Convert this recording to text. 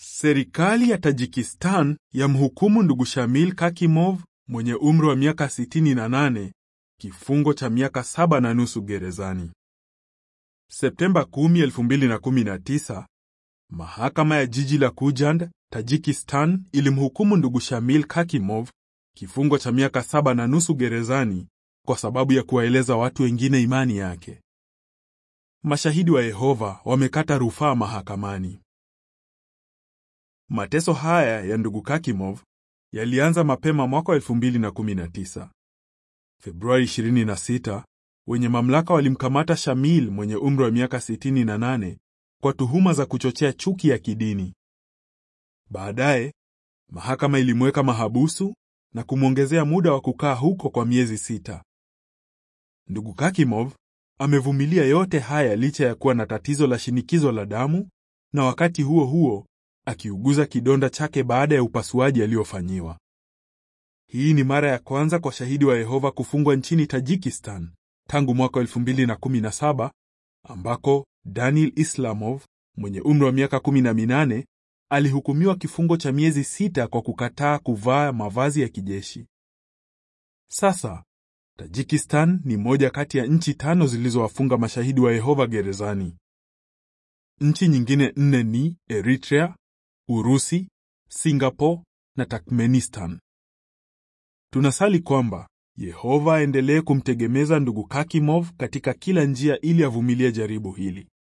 Serikali ya Tajikistan yamhukumu ndugu Shamil Kakimov mwenye umri wa miaka 68 kifungo cha miaka 7.5 gerezani. Septemba 10, 2019, mahakama ya jiji la Kujand, Tajikistan ilimhukumu ndugu Shamil Kakimov kifungo cha miaka 7.5 gerezani kwa sababu ya kuwaeleza watu wengine imani yake. Mashahidi wa Yehova wamekata rufaa mahakamani. Mateso haya ya ndugu Kakimov yalianza mapema mwaka 2019. Februari 26, wenye mamlaka walimkamata Shamil mwenye umri wa miaka 68 kwa tuhuma za kuchochea chuki ya kidini. Baadaye, mahakama ilimweka mahabusu na kumwongezea muda wa kukaa huko kwa miezi 6. Ndugu Kakimov amevumilia yote haya licha ya kuwa na tatizo la shinikizo la damu na wakati huo huo akiuguza kidonda chake baada ya upasuaji aliofanyiwa. Hii ni mara ya kwanza kwa shahidi wa Yehova kufungwa nchini Tajikistan tangu mwaka 2017 ambako Daniel Islamov mwenye umri wa miaka 18 alihukumiwa kifungo cha miezi 6 kwa kukataa kuvaa mavazi ya kijeshi. Sasa, Tajikistan ni moja kati ya nchi 5 zilizowafunga mashahidi wa Yehova gerezani. Nchi nyingine 4 ni Eritrea, Urusi, Singapore na Turkmenistan. Tunasali kwamba Yehova aendelee kumtegemeza ndugu Kakimov katika kila njia ili avumilie jaribu hili.